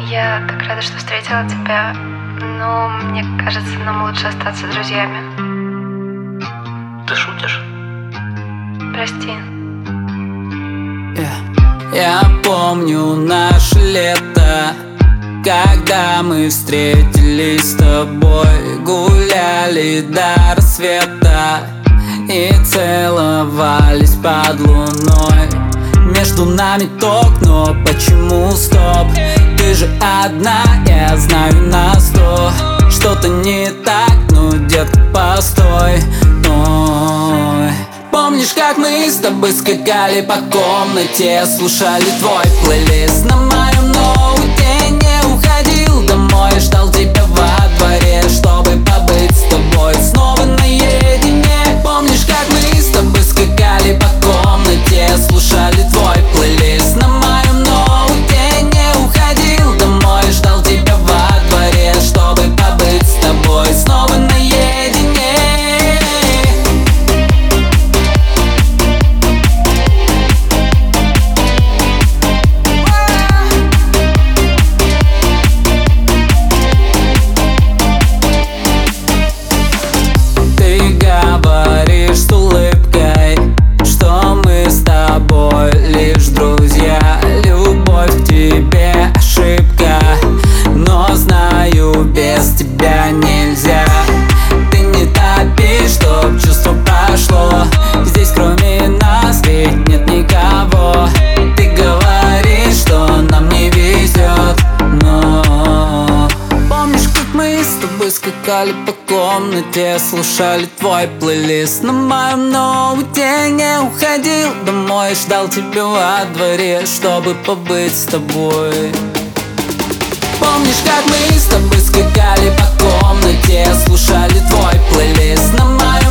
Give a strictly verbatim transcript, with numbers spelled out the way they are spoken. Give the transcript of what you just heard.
Я так рада, что встретила тебя, но мне кажется, нам лучше остаться друзьями. Ты шутишь? Прости. Yeah. Я помню наше лето, когда мы встретились с тобой, гуляли до рассвета и целовались под луной. Между нами ток, но почему стоп? Ты же одна, я знаю на сто. Что-то не так, ну, детка, постой. Ой. Помнишь, как мы с тобой скакали по комнате, слушали твой плейлист на моем ноуте? Не уходил домой, ждал тебя во дворе, чтобы побыть с тобой снова наедине. Помнишь, как мы с тобой скакали по комнате, слушали твой плейлист на моем ноуте? Не уходил домой, ждал тебя во дворе, чтобы побыть с тобой снова наедине. Говоришь с улыбкой, что мы с тобой лишь друзья. Любовь к тебе ошибка, но знаю, без тебя нельзя. Ты не топишь, чтоб чувство прошло. Здесь кроме нас ведь нет никого. Ты говоришь, что нам не везет, но помнишь, как мы с тобой скакали по комнате, слушали твой плейлист на моем ноуте? Не уходил домой, ждал тебя во дворе, чтобы побыть с тобой. Помнишь, как мы с тобой скакали по комнате, слушали твой плейлист на моем